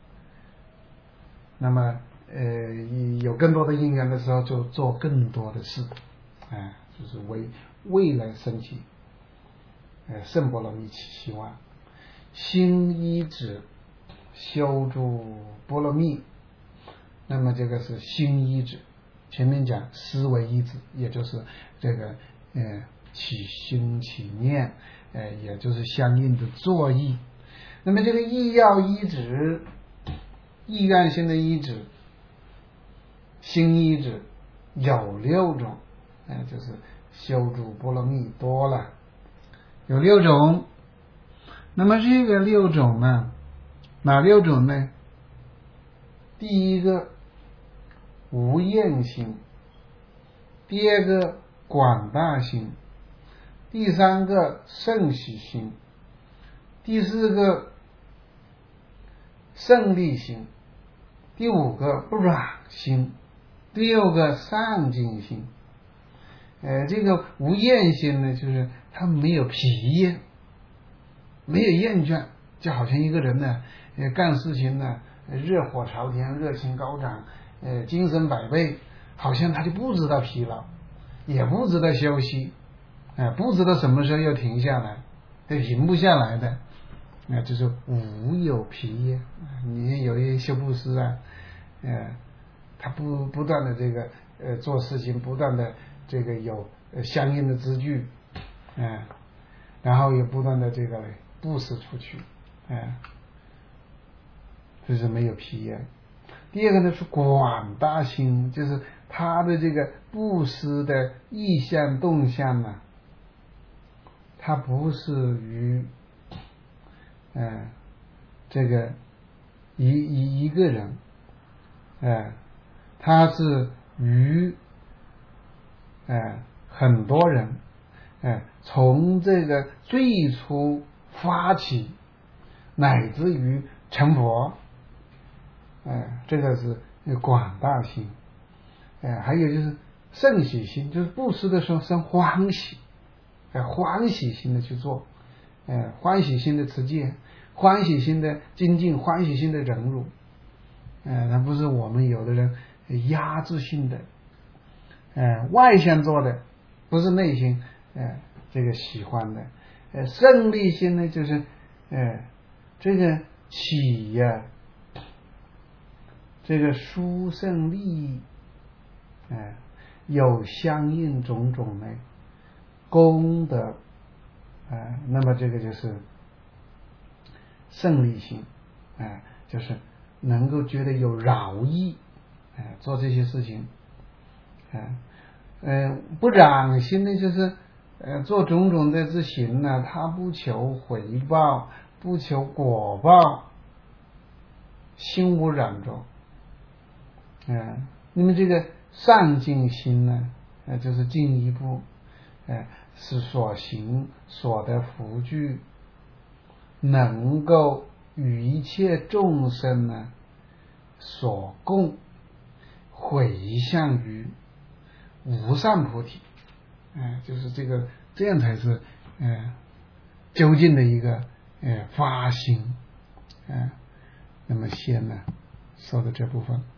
那么呃，有更多的因缘的时候，就做更多的事，啊、呃，就是为未来升起，呃，圣波罗蜜起希望，心依止修诸波罗蜜，那么这个是心依止，前面讲思维依止，也就是这个呃。起心起念，呃，也就是相应的作意。那么这个意要依止，意愿性的依止，心依止有六种，呃，就是修诸波罗蜜多了，有六种。那么这个六种呢，哪六种呢？第一个无厌心，第二个广大心。第三个胜喜心，第四个胜利心，第五个不软心，第六个上进心。呃，这个无厌心呢，就是他没有疲厌，没有厌倦，就好像一个人呢，呃，干事情呢，热火朝天，热情高涨，呃，精神百倍，好像他就不知道疲劳，也不知道休息。哎，不知道什么时候要停下来，都停不下来的，啊、呃，就是无有疲厌。你有一些修布施啊，呃，他不不断的这个呃做事情，不断的这个有、呃、相应的资具，嗯、呃，然后也不断的这个布施出去，哎、呃，就是没有疲厌。第二个呢是广大心，就是他的这个布施的意向动向呢。他不是于，呃，这个一一一个人，呃，他是于，呃，很多人，呃，从这个最初发起，乃至于成佛，呃，这个是广大心，呃，还有就是胜喜心，就是布施的时候生欢喜。呃，欢喜心的去做，呃，欢喜心的持戒，欢喜心的精进，欢喜心的忍辱，呃，那不是我们有的人压制性的，呃，外向做的，不是内心，呃，这个喜欢的，呃，胜利心呢，就是，呃，这个起呀、啊，这个殊胜利益，哎、呃，有相应种种的功德，哎、呃，那么这个就是胜利心，哎、呃，就是能够觉得有饶益，哎、呃，做这些事情，哎、呃，呃，不染心呢，就是呃做种种的之行呢，他不求回报，不求果报，心无染着，嗯、呃，那么这个上进心呢，呃，就是进一步，呃，是所行所得福聚，能够与一切众生呢所共，回向于无上菩提，哎、呃，就是这个，这样才是，呃，究竟的一个，呃，发心，嗯、呃，那么先呢说的这部分。